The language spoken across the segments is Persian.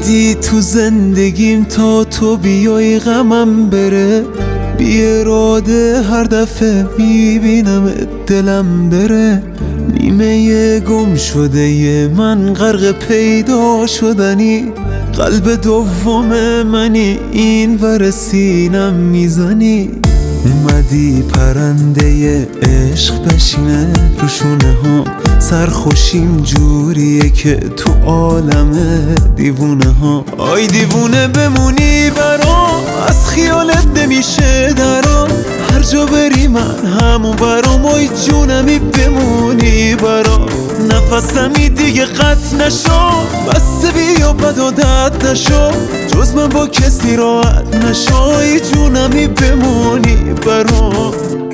اومدی تو زندگیم تا تو بیای غمم بره، بی اراده هر دفعه میبینم دلم بره. نیمه گم شده ی من غرق پیدا شدنی، قلب دوم منی این ور سینم میزنی. اومدی پرنده عشق بشینه رو شونه ها، سرخوشیم جوریه که تو عالم دیوونه ها. آی دیوونه بمونی برام، از خیالت نمیشه درام، هر جا بری من همون برام. آی جونمی بمونی برام، نفسمی دیگه قطع نشو، بس بیا بد و درد نشو، جز من با کسی راحت نشو. آی جونمی بمونی برام.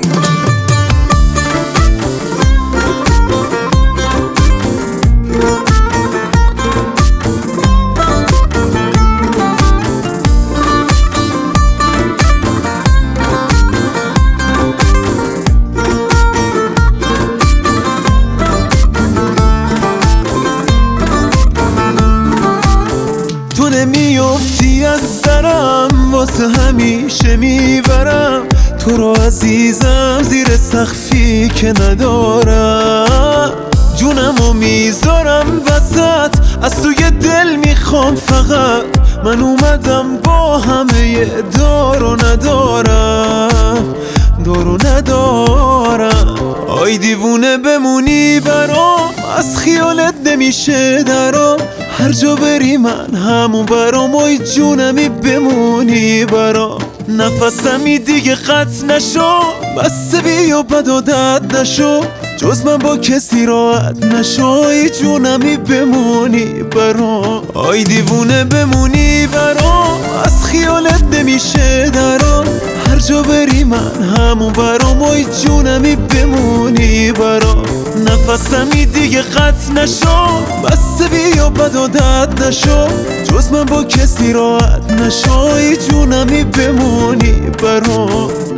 تو نمیافتی از درم، واسه همیشه میبرم تو رو عزیزم زیر سقفی که ندارم. جونمو میذارم وسط، از توی دل میخوام فقط، من اومدم با همه دار و ندارم، دار و ندارم. آی دیوونه بمونی برام، از خیالت نمیشه درام، هر جا بری من همون برام. آی جونمی بمونی برام، نفسمی دیگه قطع نشو، بس بیا بد و درد نشو، جز من با کسی راحت نشو. آی جونمی بمونی برام. آی دیوونه بمونی برام، از خیالت نمیشه درام، هر جا بری من همون برام. آی جونمی بمونی برام، نفسمی دیگه قطع نشو، بس بیا بد و درد نشو، جز من با کسی راحت نشو. آی جونمی بمونی برام.